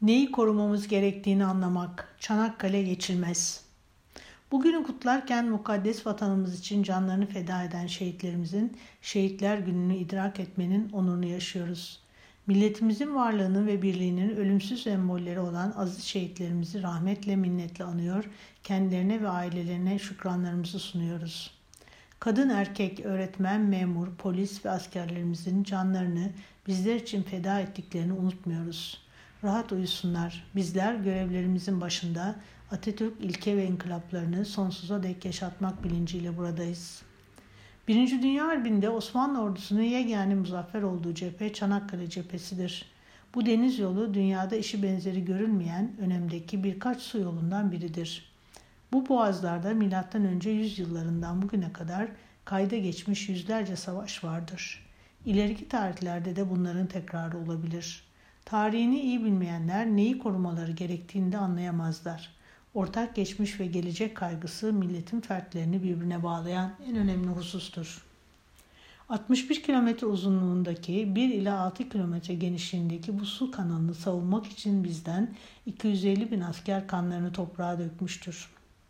Neyi korumamız gerektiğini anlamak. Çanakkale geçilmez. Bugünü kutlarken mukaddes vatanımız için canlarını feda eden şehitlerimizin Şehitler Günü'nü idrak etmenin onurunu yaşıyoruz. Milletimizin varlığının ve birliğinin ölümsüz sembolleri olan aziz şehitlerimizi rahmetle minnetle anıyor, kendilerine ve ailelerine şükranlarımızı sunuyoruz. Kadın, erkek, öğretmen, memur, polis ve askerlerimizin canlarını bizler için feda ettiklerini unutmuyoruz. Rahat uyusunlar. Bizler görevlerimizin başında Atatürk ilke ve inkılaplarını sonsuza dek yaşatmak bilinciyle buradayız. Birinci Dünya Harbi'nde Osmanlı ordusunun yegane muzaffer olduğu cephe Çanakkale cephesidir. Bu deniz yolu dünyada eşi benzeri görülmeyen önemdeki birkaç su yolundan biridir. Bu boğazlarda M.Ö. 100 yıllarından bugüne kadar kayda geçmiş yüzlerce savaş vardır. İleriki tarihlerde de bunların tekrarı olabilir. Tarihini iyi bilmeyenler neyi korumaları gerektiğini de anlayamazlar. Ortak geçmiş ve gelecek kaygısı milletin fertlerini birbirine bağlayan en önemli husustur. 61 kilometre uzunluğundaki 1 ila 6 kilometre genişliğindeki bu su kanalını savunmak için bizden 250 bin asker kanlarını toprağa dökmüştür.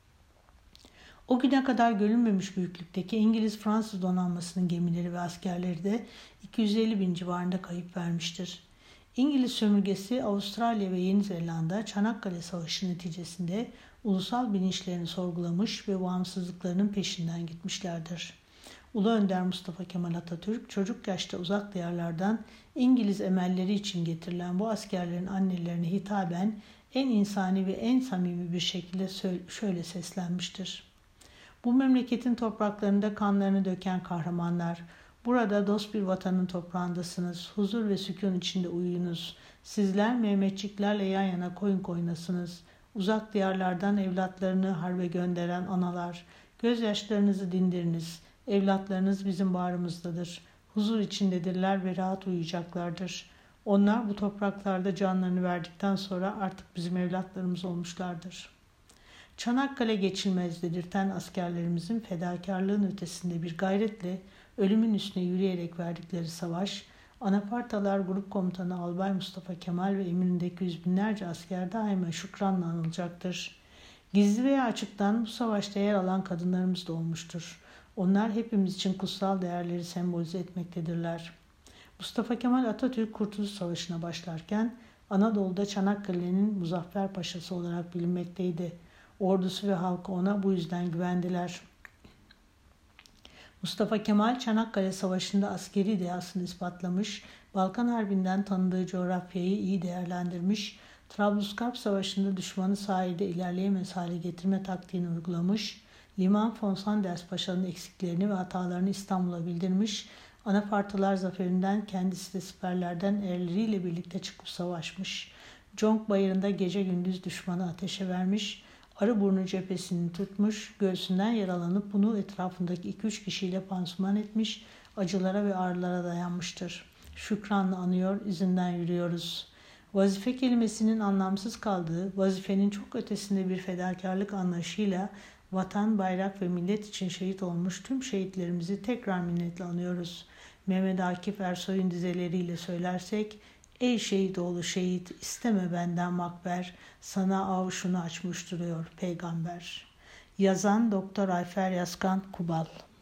O güne kadar görülmemiş büyüklükteki İngiliz-Fransız donanmasının gemileri ve askerleri de 250 bin civarında kayıp vermiştir. İngiliz sömürgesi Avustralya ve Yeni Zelanda Çanakkale Savaşı neticesinde ulusal bilinçlerini sorgulamış ve bağımsızlıklarının peşinden gitmişlerdir. Ulu Önder Mustafa Kemal Atatürk çocuk yaşta uzak diyarlardan İngiliz emelleri için getirilen bu askerlerin annelerine hitaben en insani ve en samimi bir şekilde şöyle seslenmiştir. Bu memleketin topraklarında kanlarını döken kahramanlar, burada dost bir vatanın toprağındasınız. Huzur ve sükun içinde uyuyunuz. Sizler Mehmetçiklerle yan yana koyun koynasınız. Uzak diyarlardan evlatlarını harbe gönderen analar, gözyaşlarınızı dindiriniz. Evlatlarınız bizim bağrımızdadır. Huzur içindedirler ve rahat uyuyacaklardır. Onlar bu topraklarda canlarını verdikten sonra artık bizim evlatlarımız olmuşlardır. Çanakkale geçilmez dedirten askerlerimizin fedakarlığın ötesinde bir gayretle ölümün üstüne yürüyerek verdikleri savaş, Anafartalar Grup Komutanı Albay Mustafa Kemal ve emrindeki yüz binlerce asker daima şükranla anılacaktır. Gizli veya açıktan bu savaşta yer alan kadınlarımız da olmuştur. Onlar hepimiz için kutsal değerleri sembolize etmektedirler. Mustafa Kemal Atatürk Kurtuluş Savaşı'na başlarken Anadolu'da Çanakkale'nin Muzaffer Paşası olarak bilinmekteydi. Ordusu ve halkı ona bu yüzden güvendiler. Mustafa Kemal Çanakkale Savaşı'nda askeri dehasını ispatlamış, Balkan Harbi'nden tanıdığı coğrafyayı iyi değerlendirmiş, Trablusgarp Savaşı'nda düşmanı sahilde ilerleyemez hale getirme taktiğini uygulamış, Liman von Sanders Paşa'nın eksiklerini ve hatalarını İstanbul'a bildirmiş, Anafartalar zaferinden kendisi de siperlerden erleriyle birlikte çıkıp savaşmış. Conk Bayırı'nda gece gündüz düşmanı ateşe vermiş, Arıburnu cephesini tutmuş, göğsünden yaralanıp bunu etrafındaki 2-3 kişiyle pansuman etmiş, acılara ve ağrılara dayanmıştır. Şükranla anıyor, izinden yürüyoruz. Vazife kelimesinin anlamsız kaldığı, vazifenin çok ötesinde bir fedakarlık anlayışıyla vatan, bayrak ve millet için şehit olmuş tüm şehitlerimizi tekrar minnetle anıyoruz. Mehmet Akif Ersoy'un dizeleriyle söylersek, ey şehit oğlu şehit, isteme benden makber, sana avuşunu açmış duruyor peygamber. Yazan Doktor Ayfer Yazkan Kubal.